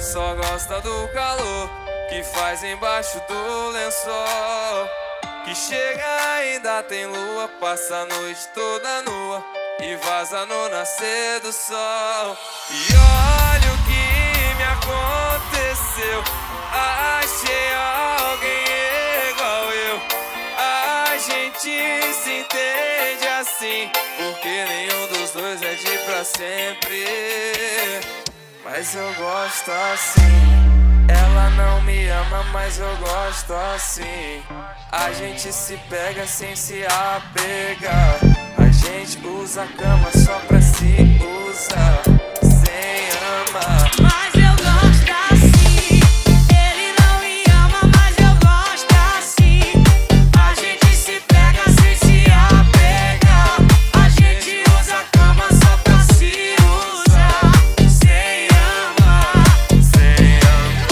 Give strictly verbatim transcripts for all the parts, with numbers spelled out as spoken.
só gosta do calor que faz embaixo do lençol. Que chega ainda tem lua, passa a noite toda nua e vaza no nascer do sol. E olha o que me aconteceu, achei alguém igual eu. A gente se entende assim, porque nenhum dos dois é de pra sempre. Mas eu gosto assim. Ela não me ama, mas eu gosto assim. A gente se pega sem se apegar. A gente usa a cama só pra se usar, sem amar. Mas eu gosto assim. Ele não me ama, mas eu gosto assim. A gente se pega sem se apegar. A gente usa a cama só pra se usar, sem amar, sem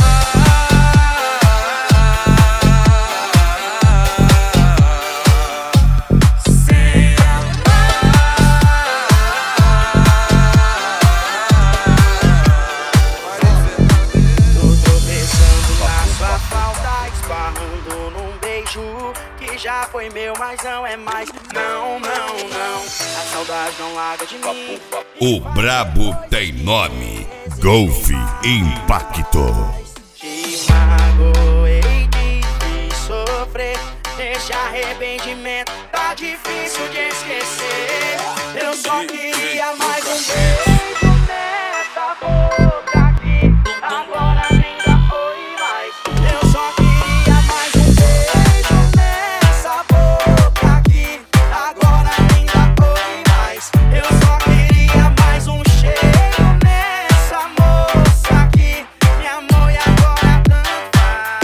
que já foi meu, mas não é mais. Não, não, não. A saudade não larga de mim. O brabo tem nome: Golf Impacto. Te magoei, de sofrer. Esse arrependimento tá difícil de esquecer. Eu só queria mais um beijo nessa boca aqui. Agora nem dá foi mais. Eu só queria mais um beijo nessa boca aqui. Agora nem dá foi mais. Eu só queria mais um cheiro nessa moça aqui. Me amor e agora tanto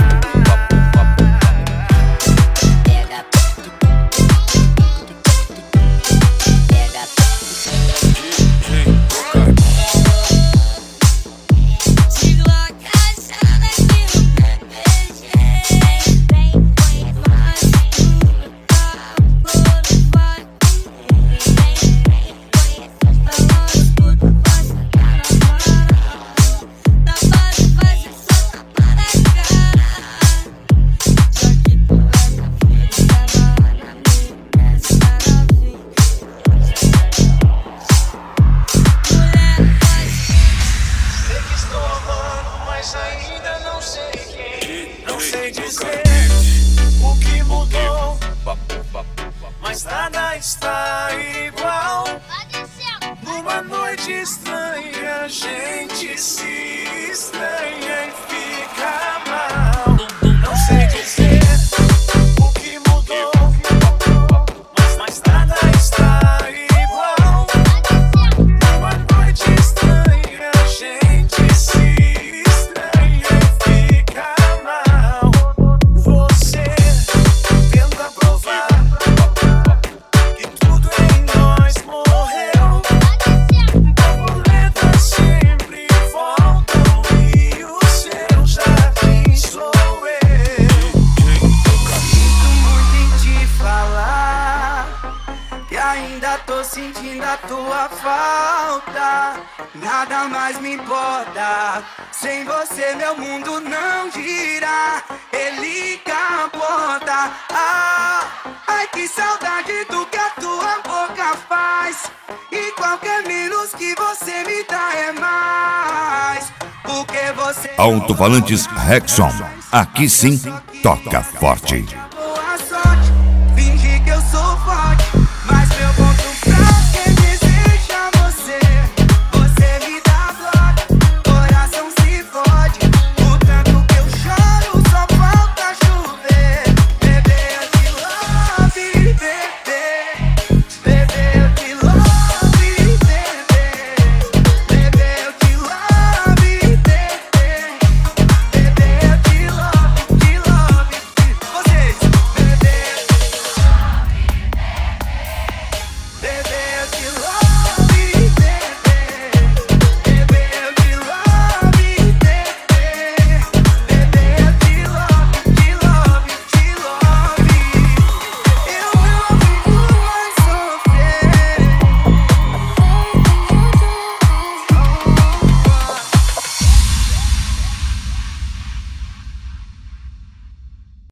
o que mudou, mas nada está igual. Numa noite estranha, a gente se estranha e fica mal. Não sei dizer o que mudou, mas, mas nada está igual. Numa noite estranha, a gente se estranha e fica mal. Você tenta provar que tudo em nós morreu. Borboletas sempre voltam e o seu jardim sou eu. Sinto muito em te falar que ainda tô sentindo a tua falta. Nada mais me importa. Sem você meu mundo não gira. Ele capota. Ah, ai que saudade do que a tua boca faz. E qualquer menos que você me dá é mais. Porque você Alto-falantes Rexon. Aqui sim, toca forte. boa sorte, finge que eu sou forte.